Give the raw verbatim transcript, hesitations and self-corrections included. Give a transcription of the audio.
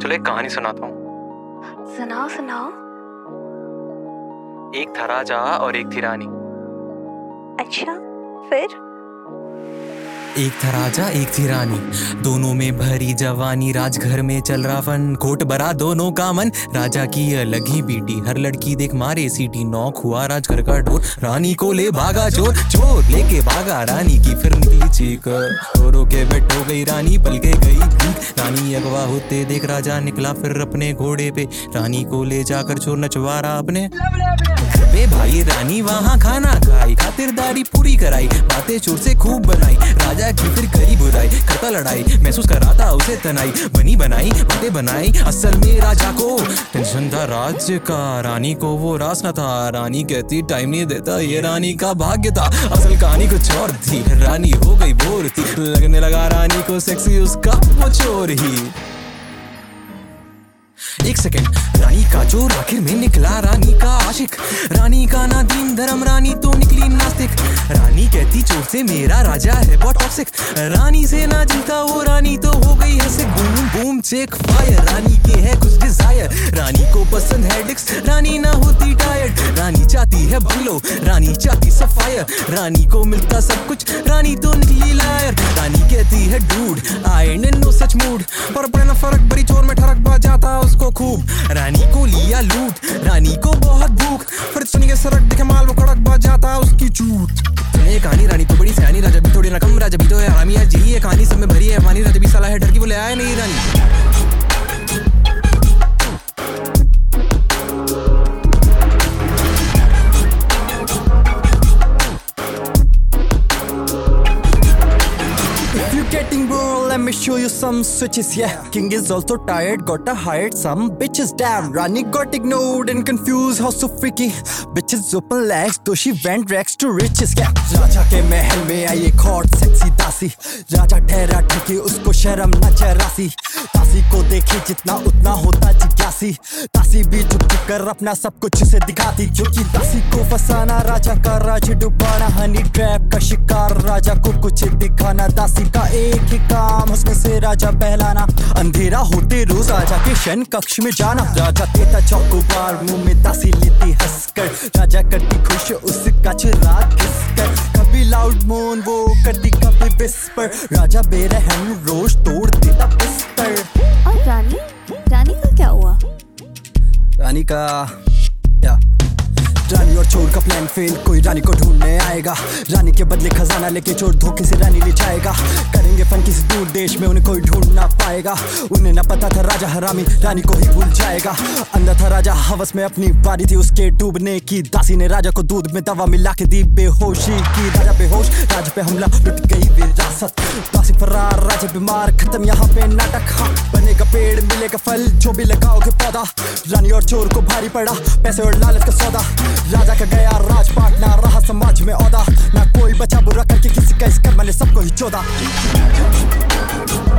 चलो एक कहानी सुनाता हूँ। सुनाओ सुनाओ। एक था राजा और एक थी रानी। अच्छा, फिर? एक था राजा एक थी रानी, दोनों में भरी जवानी, राजघर में चल रहा फन, खोट भरा दोनों का मन। राजा की अलग ही बीटी, हर लड़की देख मारे सीटी, नौक हुआ राजघर का डोर, रानी को ले भागा चोर, चोर लेके भागा रानी की, फिर निकली चीख, चोरों के बेट हो गई रानी, पल के गई भीख। रानी अगवा होते देख राजा निकला फिर अपने घोड़े पे, रानी को ले जाकर चोर नचवा रहा अपने बे भाई। रानी वहाँ खाना खाई, खातिरदारी पूरी कराई, बातें चोर से खूब बनाई, राजा की फिर करी बुराई, करता लड़ाई, महसूस कराता उसे तनाई, बनी बनाई बातें बनाई, असल में राजा को टेंशन था राज्य का, रानी को वो रास न था, रानी कहती टाइम नहीं देता, ये रानी का भाग्य था। असल कहानी कुछ और थी, रानी हो गई बोर थी, लगने लगा रानी को सेक्सी उसका वो चोर ही। एक सेकेंड, रानी का चोर आखिर में निकला रानी का आशिक, रानी का ना दीन धर्म, रानी तो निकली नास्तिक, रानी कहती चोर से मेरा राजा है बहुत टॉक्सिक, रानी से ना जीता वो रानी तो हो गई है sick, boom boom check fire, रानी के है कुछ डिजायर, रानी को पसंद है डिक्स, रानी ना होती टायर्ड, रानी चाहती है बंगलो, रानी चाहती सफायर, रानी को मिलता सब कुछ, रानी तो निकली लायर, रानी कहती है dude I and no such mood, पर अपना फर्क बड़ी चोर में ठरक बा जाता उसको खूब, रानी को लिया लूट, रानी को बहुत भूख, फिर सुनी के सड़क दिखे माल वो कड़क बच जाता उसकी चूत। ये कहानी रानी तो बड़ी सयानी, राजा भी थोड़ी रकम, राजा भी तो है हरामी है जी, ये कहानी सब में भरी है वानी, राजा भी साला है डर की वो ले आया नहीं रानी। Getting bored, let me show you some switches, yeah. King is also tired, gotta hide some bitches, damn. Rani got ignored and confused, how so freaky. Bitches open legs, though she went rags to riches, yeah. राजा के महल में आई एक hot sexy दासी, राजा ठहरा ठेके उसको शर्म न जरासी, दासी को देखे जितना उतना होता जिज्ञासी, दासी भी चुप चुप कर अपना सब कुछ उसे दिखाती, क्योंकि दासी को फसाना राजा का राज डुबाना, हनी ट्रैप का शिकार राजा को कुछ दिखाना, दासी का एक ही काम उसमें से राजा बहलाना, अंधेरा होते रोज राजा के शयन कक्ष में जाना, राजा देता चौकोबार मुंह में दासी लेती हंसकर, राजा करती खुश उसका चिराग घिसकर, कभी लाउड मोन वो करती कभी विस्पर, राजा बेरहम रोज तोड़ देता बिस्तर। और रानी रानी का क्या हुआ? रानी का क्या? रानी और चोर का प्लान फेल, कोई रानी को ढूंढने आएगा, रानी के बदले खजाना लेके चोर धोखे से रानी ले जाएगा, करेंगे फन किसी दूर देश में उन्हें कोई ढूंढ ना पाएगा, उन्हें ना पता था राजा हरामी रानी को ही भूल जाएगा, अंधा था राजा हवस में अपनी बारी थी उसके डूबने की, दासी ने राजा को दूध में दवा मिला के दी बेहोशी की, राजा बेहोश राजा पे हमला लुट गई विरासत, दासी फरार राजा बीमार खत्म यहाँ पे नाटक, हाँ बनेगा पेड़ मिलेगा फल जो भी लगाओगे पौधा, रानी और चोर को भारी पड़ा पैसे और लालच का सौदा, राजा का गया राजपाट ना रहा समाज में औदा, ना कोई बचा बुरा करके किसी का इस कर्म ने सबको ही चौदा।